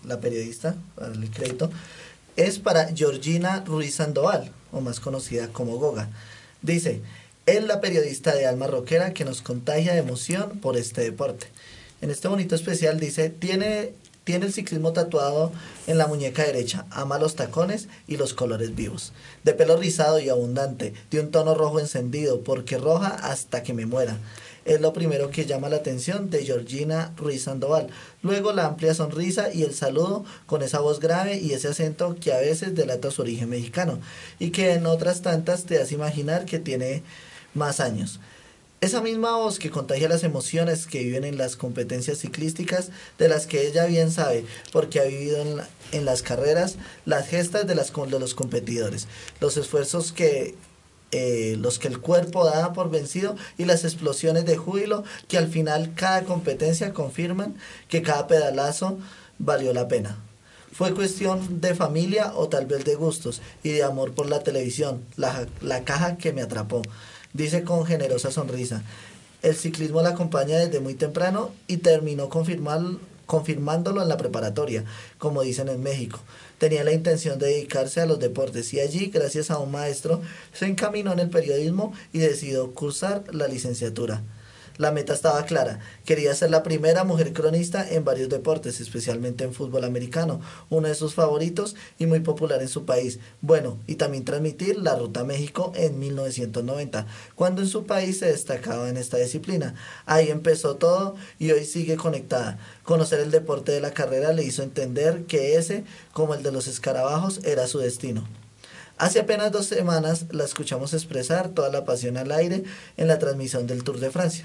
la periodista, para darle crédito, es para Georgina Ruiz Sandoval, o más conocida como Goga. Dice, es la periodista de alma rockera que nos contagia de emoción por este deporte. En este bonito especial dice, tiene, tiene el ciclismo tatuado en la muñeca derecha, ama los tacones y los colores vivos. De pelo rizado y abundante, de un tono rojo encendido, porque roja hasta que me muera. Es lo primero que llama la atención de Georgina Ruiz Sandoval. Luego la amplia sonrisa y el saludo con esa voz grave y ese acento que a veces delata su origen mexicano y que en otras tantas te hace imaginar que tiene más años. Esa misma voz que contagia las emociones que viven en las competencias ciclísticas, de las que ella bien sabe, porque ha vivido en, la, en las carreras, las gestas de, las, de los competidores, los esfuerzos que... Eh, los que el cuerpo da por vencido y las explosiones de júbilo que al final cada competencia confirman que cada pedalazo valió la pena. Fue cuestión de familia o tal vez de gustos y de amor por la televisión, la, la caja que me atrapó, dice con generosa sonrisa. El ciclismo la acompaña desde muy temprano y terminó confirmar, confirmándolo en la preparatoria, como dicen en México. Tenía la intención de dedicarse a los deportes y allí, gracias a un maestro, se encaminó en el periodismo y decidió cursar la licenciatura. La meta estaba clara, quería ser la primera mujer cronista en varios deportes, especialmente en fútbol americano, uno de sus favoritos y muy popular en su país. Bueno, y también transmitir la Ruta a México en mil novecientos noventa, cuando en su país se destacaba en esta disciplina. Ahí empezó todo y hoy sigue conectada. Conocer el deporte de la carrera le hizo entender que ese, como el de los escarabajos, era su destino. Hace apenas dos semanas la escuchamos expresar toda la pasión al aire en la transmisión del Tour de Francia.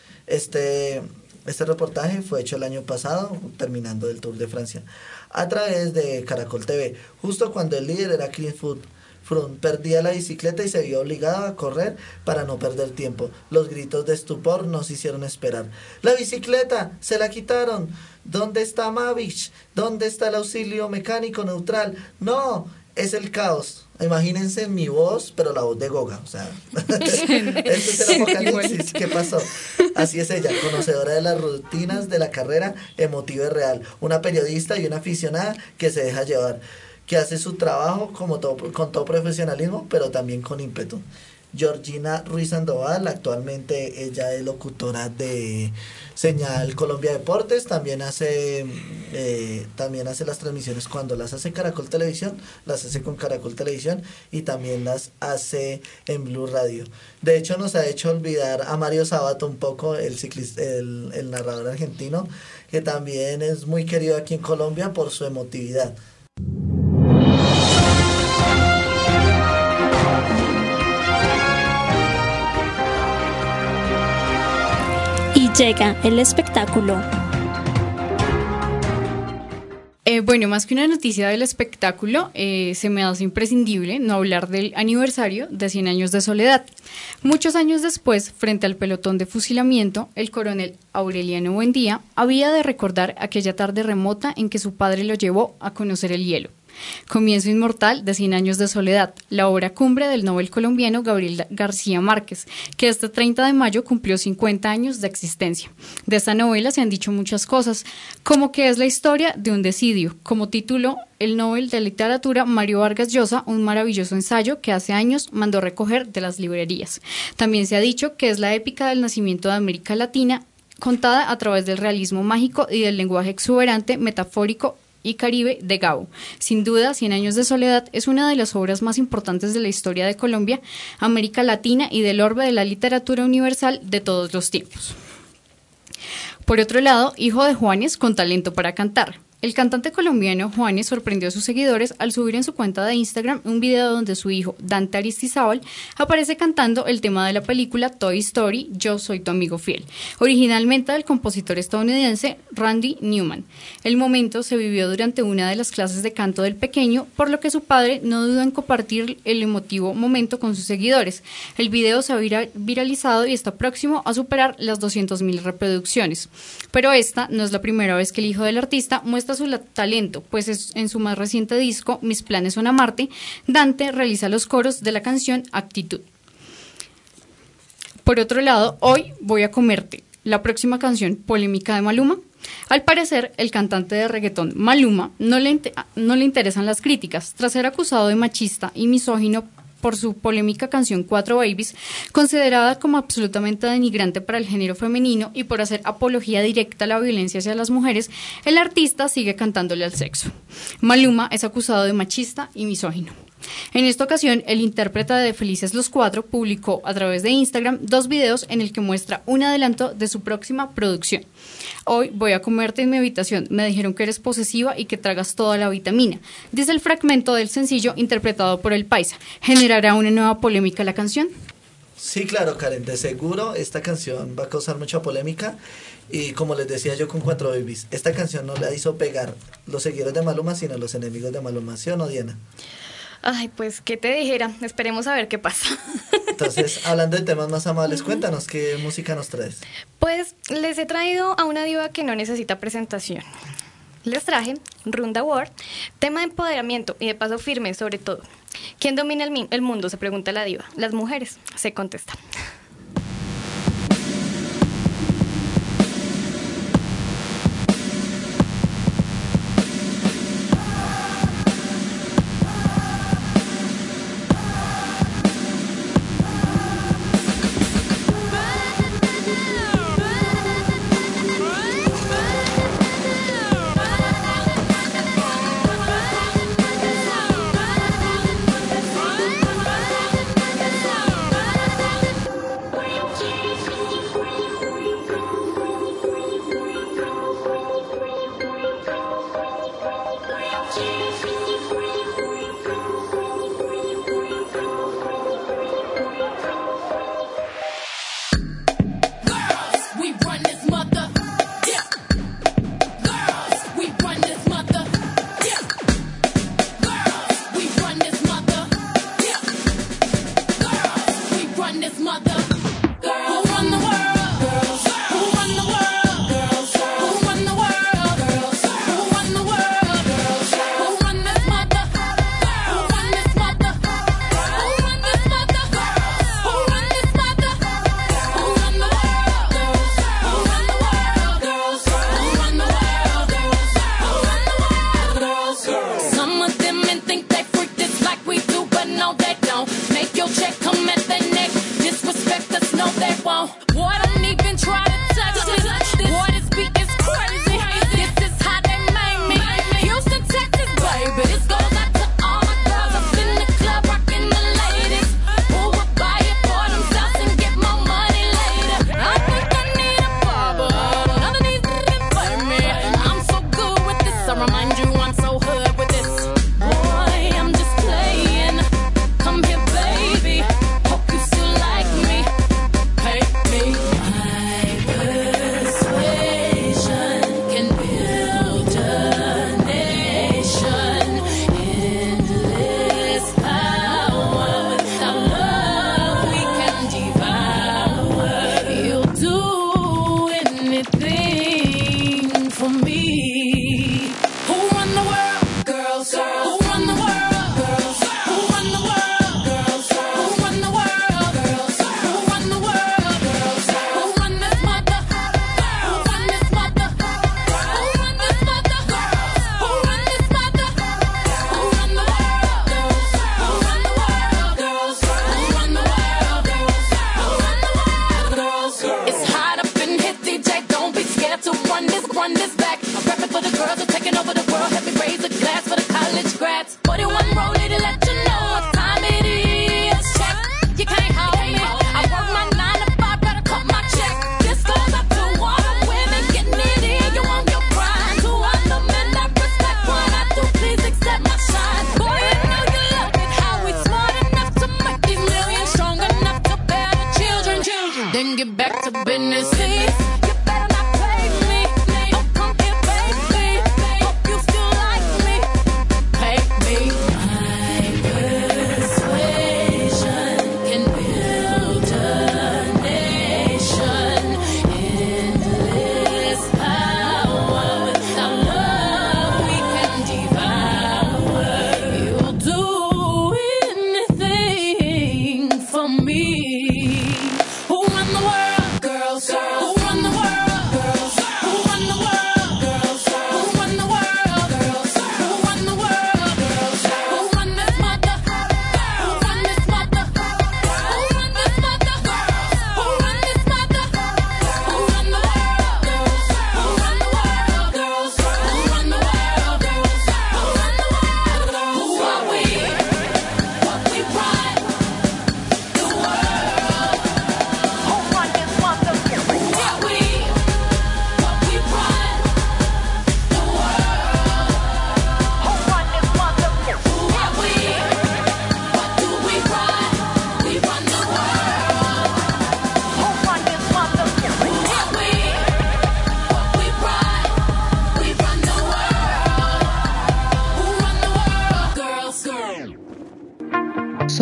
Este, este reportaje fue hecho el año pasado, terminando el Tour de Francia, a través de Caracol T V, justo cuando el líder era Chris Froome. Perdía la bicicleta y se vio obligado a correr para no perder tiempo. Los gritos de estupor nos hicieron esperar. ¡La bicicleta! ¡Se la quitaron! ¿Dónde está Mavic? ¿Dónde está el auxilio mecánico neutral? ¡No! Es el caos. Imagínense mi voz, pero la voz de Goga. O sea, este es el apocalipsis. ¿Qué pasó? Así es ella, conocedora de las rutinas de la carrera, emotiva y real. Una periodista y una aficionada que se deja llevar, que hace su trabajo como todo, con todo profesionalismo, pero también con ímpetu. Georgina Ruiz Sandoval, actualmente ella es locutora de Señal Colombia Deportes, también hace eh, también hace las transmisiones cuando las hace Caracol Televisión, las hace con Caracol Televisión y también las hace en Blue Radio. De hecho nos ha hecho olvidar a Mario Sabato un poco, el, ciclista, el, el narrador argentino, que también es muy querido aquí en Colombia por su emotividad. Llega el espectáculo. Eh, bueno, más que una noticia del espectáculo, eh, se me hace imprescindible no hablar del aniversario de cien años de soledad. Muchos años después, frente al pelotón de fusilamiento, el coronel Aureliano Buendía había de recordar aquella tarde remota en que su padre lo llevó a conocer el hielo. Comienzo inmortal de cien años de soledad, la obra cumbre del novel colombiano Gabriel García Márquez, que este treinta de mayo cumplió cincuenta años de existencia. De esta novela se han dicho muchas cosas, como que es la historia de un desidio, como tituló el Nobel de Literatura Mario Vargas Llosa, un maravilloso ensayo que hace años mandó recoger de las librerías. También se ha dicho que es la épica del nacimiento de América Latina, contada a través del realismo mágico y del lenguaje exuberante, metafórico y Caribe de Gabo. Sin duda, Cien años de soledad es una de las obras más importantes de la historia de Colombia, América Latina y del orbe de la literatura universal de todos los tiempos. Por otro lado, hijo de Juanes con talento para cantar. El cantante colombiano Juanes sorprendió a sus seguidores al subir en su cuenta de Instagram un video donde su hijo, Dante Aristizábal, aparece cantando el tema de la película Toy Story, Yo soy tu amigo fiel, originalmente del compositor estadounidense Randy Newman. El momento se vivió durante una de las clases de canto del pequeño, por lo que su padre no dudó en compartir el emotivo momento con sus seguidores. El video se ha vira- viralizado y está próximo a superar las doscientas mil reproducciones. Pero esta no es la primera vez que el hijo del artista muestra su talento, pues es, en su más reciente disco, Mis planes son amarte, Dante realiza los coros de la canción Actitud. Por otro lado, Hoy voy a comerte, la próxima canción polémica de Maluma. Al parecer, el cantante de reggaetón Maluma no le, no le interesan las críticas, tras ser acusado de machista y misógino por su polémica canción Cuatro Babies, considerada como absolutamente denigrante para el género femenino y por hacer apología directa a la violencia hacia las mujeres, el artista sigue cantándole al sexo. Maluma es acusado de machista y misógino. En esta ocasión, el intérprete de Felices los Cuatro publicó a través de Instagram dos videos en el que muestra un adelanto de su próxima producción. Hoy voy a comerte en mi habitación, me dijeron que eres posesiva y que tragas toda la vitamina, dice el fragmento del sencillo interpretado por El Paisa. ¿Generará una nueva polémica la canción? Sí, claro, Karen, de seguro esta canción va a causar mucha polémica y como les decía yo con Cuatro Babies, esta canción no la hizo pegar los seguidores de Maluma, sino los enemigos de Maluma, ¿sí o no, Diana? Ay, pues, ¿qué te dijera? Esperemos a ver qué pasa. Entonces, hablando de temas más amables, cuéntanos, ¿qué música nos traes? Pues, les he traído a una diva que no necesita presentación. Les traje Run the World, tema de empoderamiento y de paso firme sobre todo. ¿Quién domina el, el mundo? Se pregunta la diva. Las mujeres, se contesta.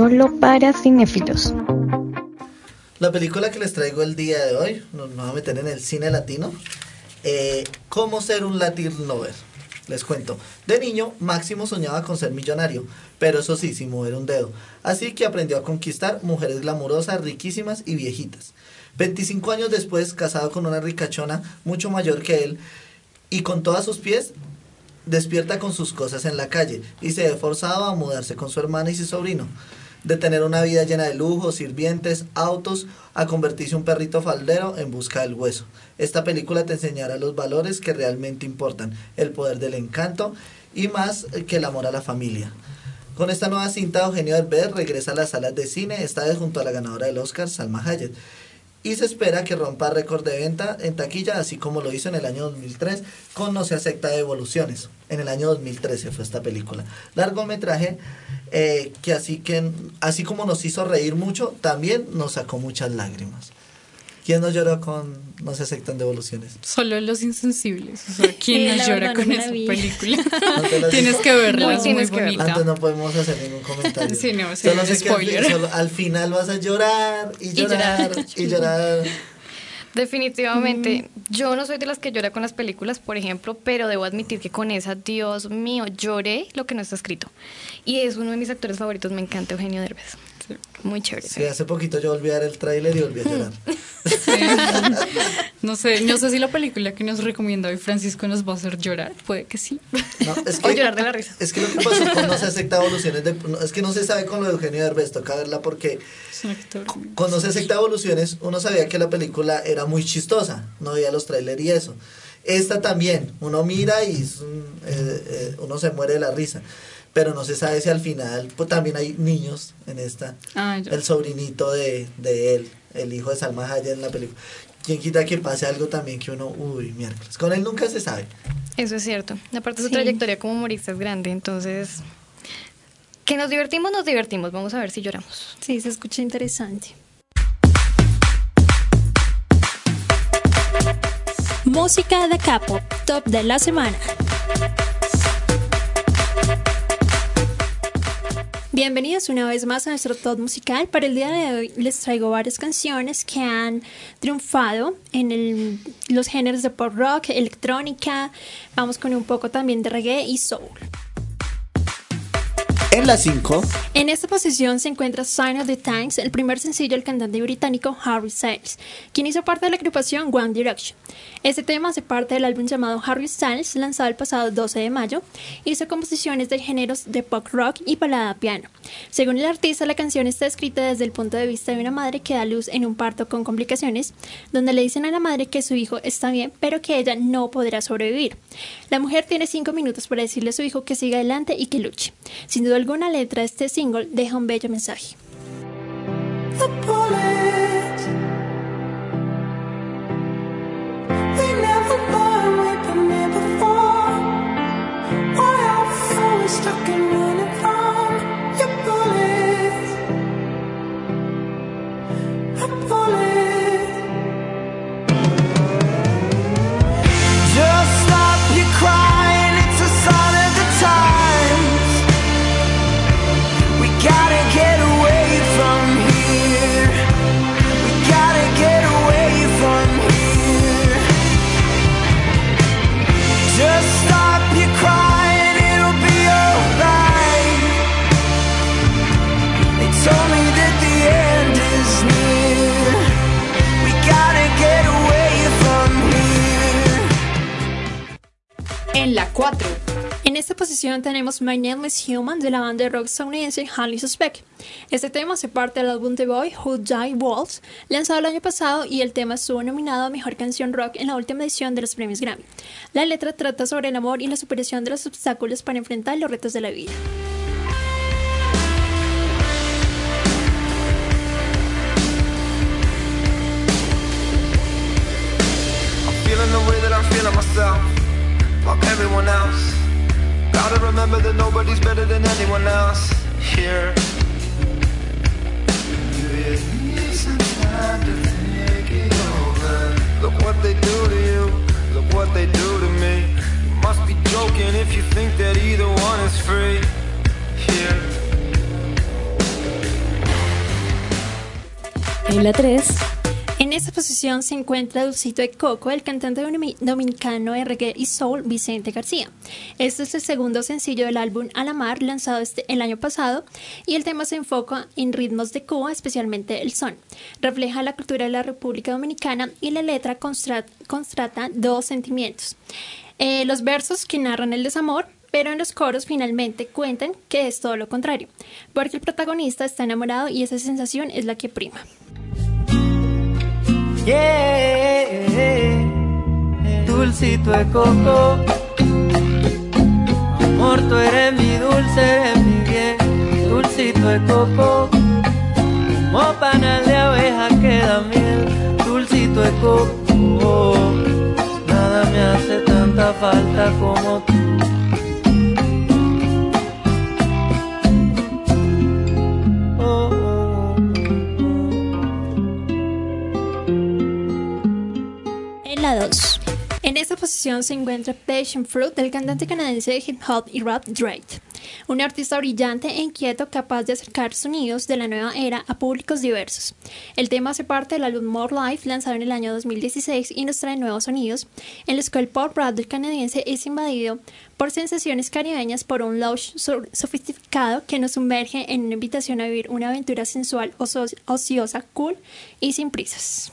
solo para cinéfilos. La película que les traigo el día de hoy, nos vamos a meter en el cine latino, eh, ¿Cómo ser un Latin Lover? Les cuento, de niño Máximo soñaba con ser millonario, pero eso sí, sin mover un dedo, así que aprendió a conquistar mujeres glamurosas, riquísimas y viejitas. veinticinco años después, casado con una ricachona mucho mayor que él, y con todos sus pies, despierta con sus cosas en la calle, y se ve forzado a mudarse con su hermana y su sobrino. De tener una vida llena de lujos, sirvientes, autos, a convertirse un perrito faldero en busca del hueso. Esta película te enseñará los valores que realmente importan, el poder del encanto y más que el amor a la familia. Con esta nueva cinta, Eugenio Derbez regresa a las salas de cine, esta vez junto a la ganadora del Oscar, Salma Hayek, y se espera que rompa récord de venta en taquilla, así como lo hizo en el año dos mil tres con No se acepta devoluciones. En el año dos mil trece fue esta película. Largometraje eh, que, así que así como nos hizo reír mucho, también nos sacó muchas lágrimas. ¿Quién no lloró con No se aceptan devoluciones? Solo los insensibles. O sea, ¿quién no llora con esa película? ¿No Tienes que verla, no, es muy bonita. Antes no podemos hacer ningún comentario. Sí, no, sí, solo sé spoiler. Que al, solo, al final vas a llorar y llorar y llorar. Y llorar. Definitivamente, mm. yo no soy de las que llora con las películas, por ejemplo, pero debo admitir que con esa, Dios mío, lloré lo que no está escrito. Y es uno de mis actores favoritos, me encanta Eugenio Derbez. Sí. Muy chévere. Sí, hace poquito yo volví a ver el tráiler y volví a llorar. Sí. No sé, no sé si la película que nos recomienda hoy Francisco nos va a hacer llorar, puede que sí. No, es que, o llorar de la risa. Es que lo que pasó con No se acepta evoluciones, de, no, es que no se sabe con lo de Eugenio Derbez, toca verla porque con No se acepta evoluciones uno sabía que la película era muy chistosa, no veía los trailers y eso. Esta también, uno mira y es un, eh, eh, uno se muere de la risa. Pero no se sabe si al final, pues también hay niños en esta. Ah, el sobrinito de, de él, el hijo de Salma Hayek en la película. ¿Quién quita que pase algo también que uno, uy, miércoles? Con él nunca se sabe. Eso es cierto. Aparte su Sí. trayectoria como humorista es grande, entonces... Que nos divertimos, nos divertimos. Vamos a ver si lloramos. Sí, se escucha interesante. Música de Capo, top de la semana. Bienvenidos una vez más a nuestro top musical. Para el día de hoy les traigo varias canciones que han triunfado en el, los géneros de pop rock, electrónica. Vamos con un poco también de reggae y soul. En la cinco. En esta posición se encuentra Sign of the Times, el primer sencillo del cantante británico Harry Styles, quien hizo parte de la agrupación One Direction. Este tema hace parte del álbum llamado Harry Styles, lanzado el pasado doce de mayo, y hizo composiciones de géneros de pop rock y balada piano. Según el artista, la canción está escrita desde el punto de vista de una madre que da luz en un parto con complicaciones, donde le dicen a la madre que su hijo está bien, pero que ella no podrá sobrevivir. La mujer tiene cinco minutos para decirle a su hijo que siga adelante y que luche. Sin duda alguna, letra de este single deja un bello mensaje. The bullets, we never learn, we've been here before. Why are we always stuck and running from your bullets? A bullet. Just stop your crying, it's a sign of the times. We gotta get away from here. We gotta get away from here. Just stop your crying, it'll be alright. They told me that the end is near. We gotta get away from here. En la cuatro. En esta posición tenemos My Name is Human de la banda de rock estadounidense Highly Suspect. Este tema hace parte del álbum The Boy Who Died Waltz, lanzado el año pasado, y el tema estuvo nominado a Mejor Canción Rock en la última edición de los premios Grammy. La letra trata sobre el amor y la superación de los obstáculos para enfrentar los retos de la vida. I'm feeling the way that I'm feeling myself, like everyone else. Gotta remember that nobody's better than anyone else here. Give me some time to think it over. Look what they do to you, look what they do to me. You must be joking if you think that either one is free here. la tres. En esta posición se encuentra Dulcito de Coco, el cantante dominicano de reggae y soul Vicente García. Este es el segundo sencillo del álbum A la Mar, lanzado este, el año pasado, y el tema se enfoca en ritmos de Cuba, especialmente el son. Refleja la cultura de la República Dominicana y la letra constata dos sentimientos. Eh, los versos que narran el desamor, pero en los coros finalmente cuentan que es todo lo contrario, porque el protagonista está enamorado y esa sensación es la que prima. Yeah, dulcito de coco, amor, tú eres mi dulce, eres mi bien. Dulcito de coco, como panal de abeja que da miel. Dulcito de coco, nada me hace tanta falta como tú. La dos. En esta posición se encuentra Passion Fruit del cantante canadiense de hip hop y rap Drake, un artista brillante e inquieto capaz de acercar sonidos de la nueva era a públicos diversos. El tema hace parte del álbum More Life, lanzado en el año dos mil dieciséis, y nos trae nuevos sonidos, en los que el pop rap del canadiense es invadido por sensaciones caribeñas, por un lounge sofisticado que nos sumerge en una invitación a vivir una aventura sensual, ociosa, cool y sin prisas.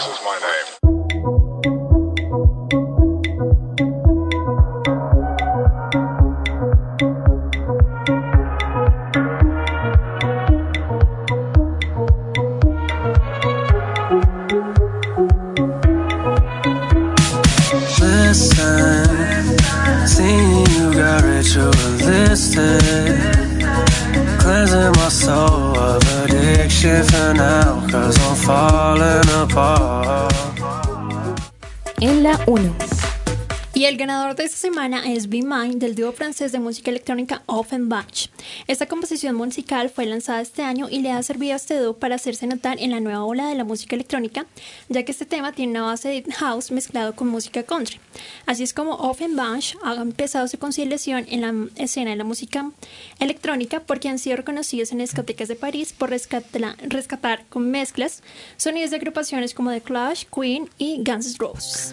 Cleansing my soul of addiction for now, 'cause I'm falling apart. En la uno. Y el ganador de esta semana es Be Mine, del dúo francés de música electrónica Offenbach. Esta composición musical fue lanzada este año y le ha servido a este dúo para hacerse notar en la nueva ola de la música electrónica, ya que este tema tiene una base de house mezclado con música country. Así es como Offenbach ha empezado su consolidación en la escena de la música electrónica, porque han sido reconocidos en discotecas de París por rescatar, rescatar con mezclas sonidos de agrupaciones como The Clash, Queen y Guns N' Roses.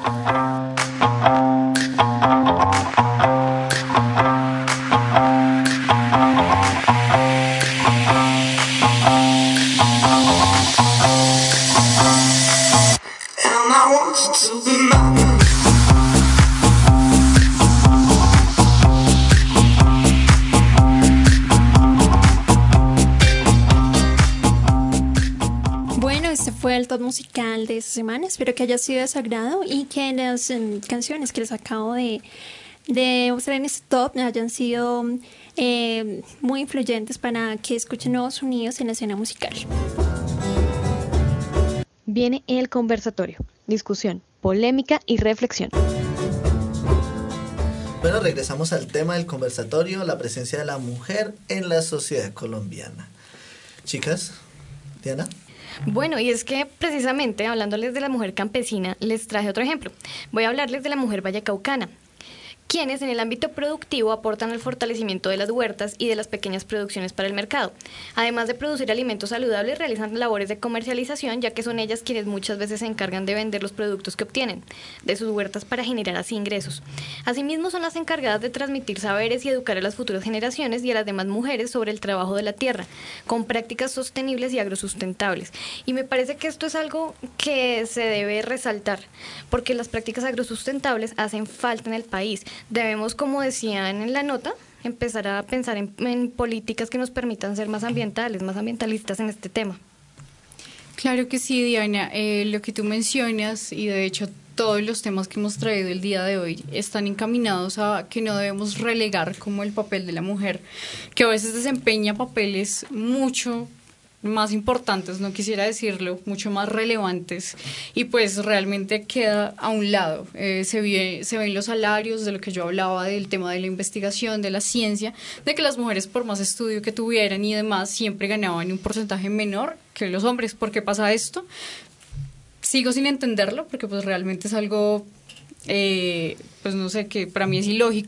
Bueno, este fue el top musical de esta semana. Espero que haya sido de su agrado y que las um, canciones que les acabo de, de mostrar en este top hayan sido eh, muy influyentes para que escuchen nuevos sonidos en la escena musical. Viene el conversatorio, discusión, polémica y reflexión. Bueno, regresamos al tema del conversatorio, la presencia de la mujer en la sociedad colombiana. Chicas, Diana. Bueno, y es que precisamente hablándoles de la mujer campesina, les traje otro ejemplo. Voy a hablarles de la mujer vallecaucana, quienes en el ámbito productivo aportan al fortalecimiento de las huertas y de las pequeñas producciones para el mercado. Además de producir alimentos saludables, realizan labores de comercialización, ya que son ellas quienes muchas veces se encargan de vender los productos que obtienen de sus huertas para generar así ingresos. Asimismo, son las encargadas de transmitir saberes y educar a las futuras generaciones y a las demás mujeres sobre el trabajo de la tierra, con prácticas sostenibles y agrosustentables. Y me parece que esto es algo que se debe resaltar, porque las prácticas agrosustentables hacen falta en el país. Debemos, como decían en la nota, empezar a pensar en, en políticas que nos permitan ser más ambientales, más ambientalistas en este tema. Claro que sí, Diana. Eh, lo que tú mencionas, y de hecho todos los temas que hemos traído el día de hoy, están encaminados a que no debemos relegar como el papel de la mujer, que a veces desempeña papeles mucho más importantes, no quisiera decirlo, mucho más relevantes, y pues realmente queda a un lado. Eh, se, ve, se ven los salarios, de lo que yo hablaba, del tema de la investigación, de la ciencia, de que las mujeres, por más estudio que tuvieran y demás, siempre ganaban un porcentaje menor que los hombres. ¿Por qué pasa esto? Sigo sin entenderlo, porque pues realmente es algo, eh, pues no sé, que para mí es ilógico.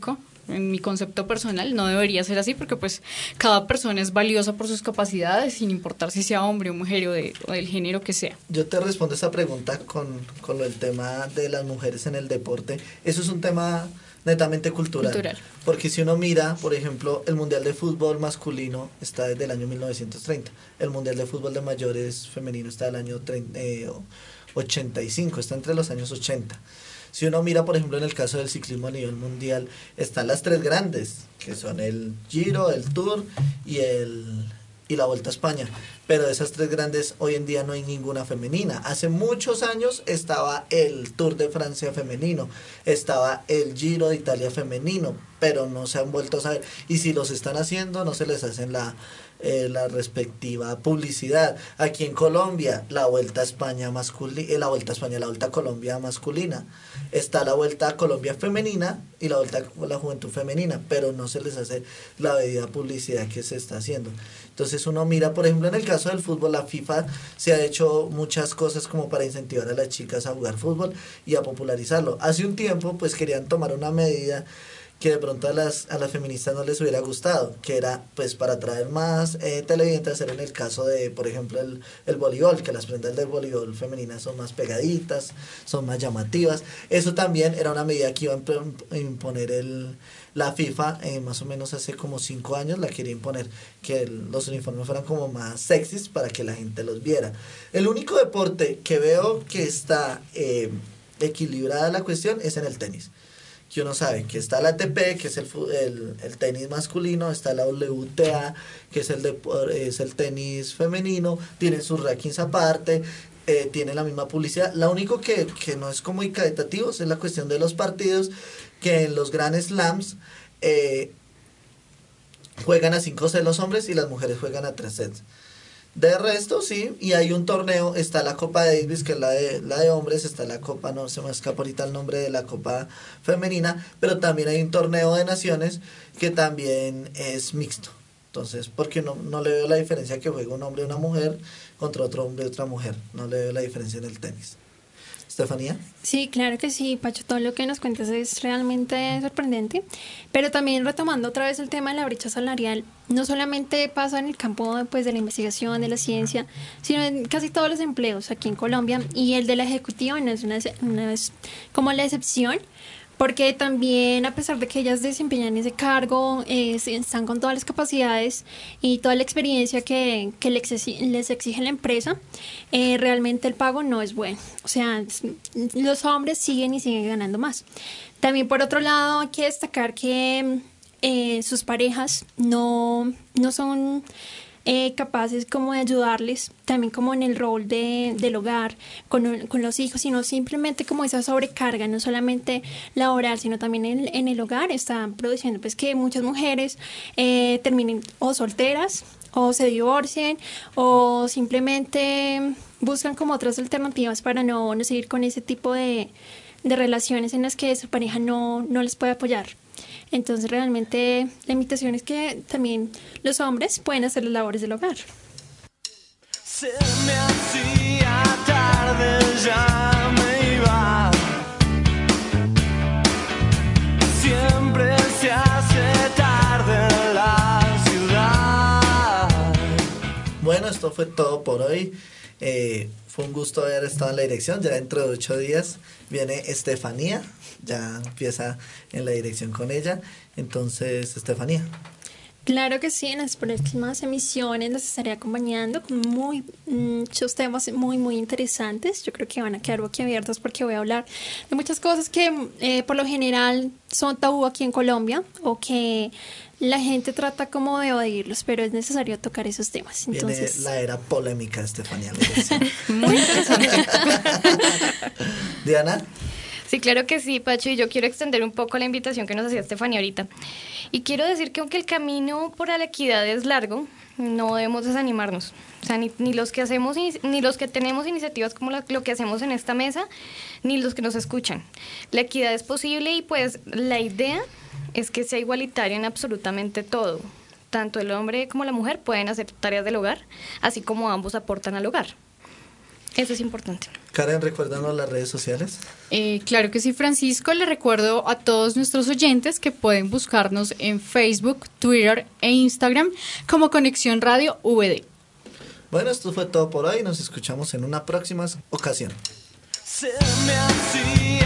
en mi concepto personal, no debería ser así porque pues cada persona es valiosa por sus capacidades, sin importar si sea hombre o mujer o, de, o del género que sea. Yo te respondo esa pregunta con, con lo del tema de las mujeres en el deporte. Eso es un tema netamente cultural, Cultural. porque si uno mira, por ejemplo, el Mundial de Fútbol masculino está desde el año mil novecientos treinta, el Mundial de Fútbol de mayores femenino está del año treinta, eh, ochenta y cinco, está entre los años ochenta. Si uno mira, por ejemplo, en el caso del ciclismo a nivel mundial, están las tres grandes, que son el Giro, el Tour y el y la Vuelta a España. Pero de esas tres grandes, hoy en día no hay ninguna femenina. Hace muchos años estaba el Tour de Francia femenino, estaba el Giro de Italia femenino, pero no se han vuelto a saber. Y si los están haciendo, no se les hacen la... Eh, la respectiva publicidad. Aquí en Colombia, la Vuelta a España masculina, eh, la Vuelta a España, la Vuelta a Colombia masculina, está la Vuelta a Colombia femenina y la Vuelta a la Juventud femenina, pero no se les hace la debida publicidad que se está haciendo. Entonces uno mira, por ejemplo, en el caso del fútbol, la FIFA se ha hecho muchas cosas como para incentivar a las chicas a jugar fútbol y a popularizarlo. Hace un tiempo, pues querían tomar una medida que de pronto a las, a las feministas no les hubiera gustado, que era pues para atraer más eh, televidentes, hacer en el caso de, por ejemplo, el, el voleibol, que las prendas del voleibol femeninas son más pegaditas, son más llamativas. Eso también era una medida que iba a imponer el, la FIFA, eh, más o menos hace como cinco años, la quería imponer, que el, los uniformes fueran como más sexys para que la gente los viera. El único deporte que veo que está eh, equilibrada la cuestión es en el tenis, que uno sabe que está la A T P, que es el, el, el tenis masculino, está la W T A, que es el, de, es el tenis femenino, tienen sus rankings aparte, eh, tienen la misma publicidad. Lo único que, que no es como muy caritativo es la cuestión de los partidos, que en los Grand Slams eh, juegan a cinco sets los hombres y las mujeres juegan a tres sets. De resto, sí, y hay un torneo, está la Copa Davis, que es la de, la de hombres, está la Copa, no se me escapa ahorita el nombre de la Copa femenina, pero también hay un torneo de naciones que también es mixto. Entonces, porque no, no le veo la diferencia que juega un hombre y una mujer contra otro hombre y otra mujer, no le veo la diferencia en el tenis. ¿Estefanía? Sí, claro que sí, Pacho, todo lo que nos cuentas es realmente sorprendente, pero también retomando otra vez el tema de la brecha salarial, no solamente pasa en el campo pues, de la investigación, de la ciencia, sino en casi todos los empleos aquí en Colombia, y el de la ejecutiva no es, una, no es como la excepción, porque también a pesar de que ellas desempeñan ese cargo, eh, están con todas las capacidades y toda la experiencia que, que les, exige, les exige la empresa, eh, realmente el pago no es bueno. O sea, los hombres siguen y siguen ganando más. También por otro lado hay que destacar que eh, sus parejas no, no son... Eh, capaces como de ayudarles también como en el rol de, del hogar con, con los hijos, sino simplemente como esa sobrecarga, no solamente laboral sino también en, en el hogar, está produciendo pues que muchas mujeres eh, terminen o solteras o se divorcien o simplemente buscan como otras alternativas para no, no seguir con ese tipo de, de relaciones en las que su pareja no, no les puede apoyar. Entonces realmente la invitación es que también los hombres pueden hacer las labores del hogar. Se me hacía tarde, ya me iba. Siempre se hace tarde en la ciudad. Bueno, esto fue todo por hoy. Eh, fue un gusto haber estado en la dirección. Ya dentro de ocho días viene Estefanía. Ya empieza en la dirección con ella. Entonces, Estefanía. Claro que sí, en las próximas emisiones las estaré acompañando con muy, muchos temas muy, muy interesantes. Yo creo que van a quedar boquiabiertos porque voy a hablar de muchas cosas que eh, por lo general son tabú aquí en Colombia o que la gente trata como de evadirlos, pero es necesario tocar esos temas. Entonces, viene la era polémica, Estefanía. Muy interesante. Diana. Sí, claro que sí, Pacho, y yo quiero extender un poco la invitación que nos hacía Estefanía ahorita. Y quiero decir que aunque el camino por la equidad es largo, no debemos desanimarnos. O sea, ni, ni los que hacemos, ni los que tenemos iniciativas como la, lo que hacemos en esta mesa, ni los que nos escuchan. La equidad es posible y pues la idea es que sea igualitaria en absolutamente todo. Tanto el hombre como la mujer pueden hacer tareas del hogar, así como ambos aportan al hogar. Eso es importante. Karen, recuérdanos las redes sociales. Eh, claro que sí, Francisco. Le recuerdo a todos nuestros oyentes que pueden buscarnos en Facebook, Twitter e Instagram como Conexión Radio V D. Bueno, esto fue todo por hoy. Nos escuchamos en una próxima ocasión. Se me hacía